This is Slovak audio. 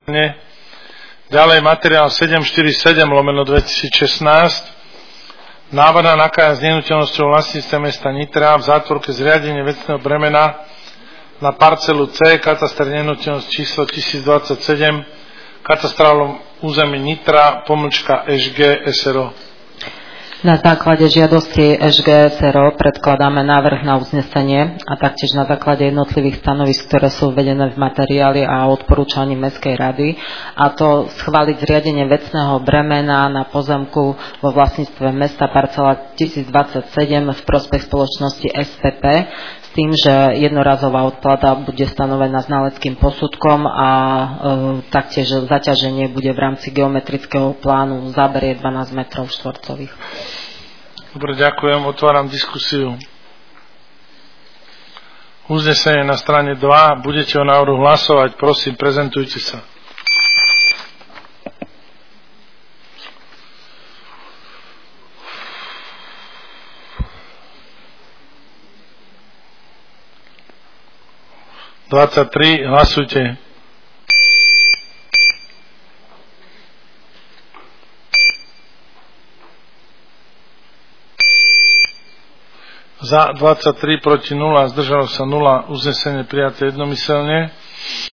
Ďalej materiál 747/2016, návrh na nakladanie s nehnuteľnosťou vlastníctve mesta Nitra v zátvorke zriadenie vecného bremena na parcelu C, kataster nehnuteľnosť číslo 1027, katastrálnom území Nitra, _SG SRO. Na základe žiadosti SG SRO predkladáme návrh na uznesenie a taktiež na základe jednotlivých stanovisk, ktoré sú uvedené v materiáli a odporúčaní Mestskej rady, a to schváliť zriadenie vecného bremena na pozemku vo vlastníctve mesta parcela 1027 v prospech spoločnosti SPP, s tým, že jednorazová odplata bude stanovená znaleckým posudkom a taktiež zaťaženie bude v rámci geometrického plánu, záber je 12 metrov štvorcových. Dobre, ďakujem. Otváram diskusiu. Uznesenie na strane 2. Budete o návrhu hlasovať. Prosím, prezentujte sa. Hlasujte. Za 23, proti 0, zdržalo sa 0, uznesenie prijaté jednomyselne.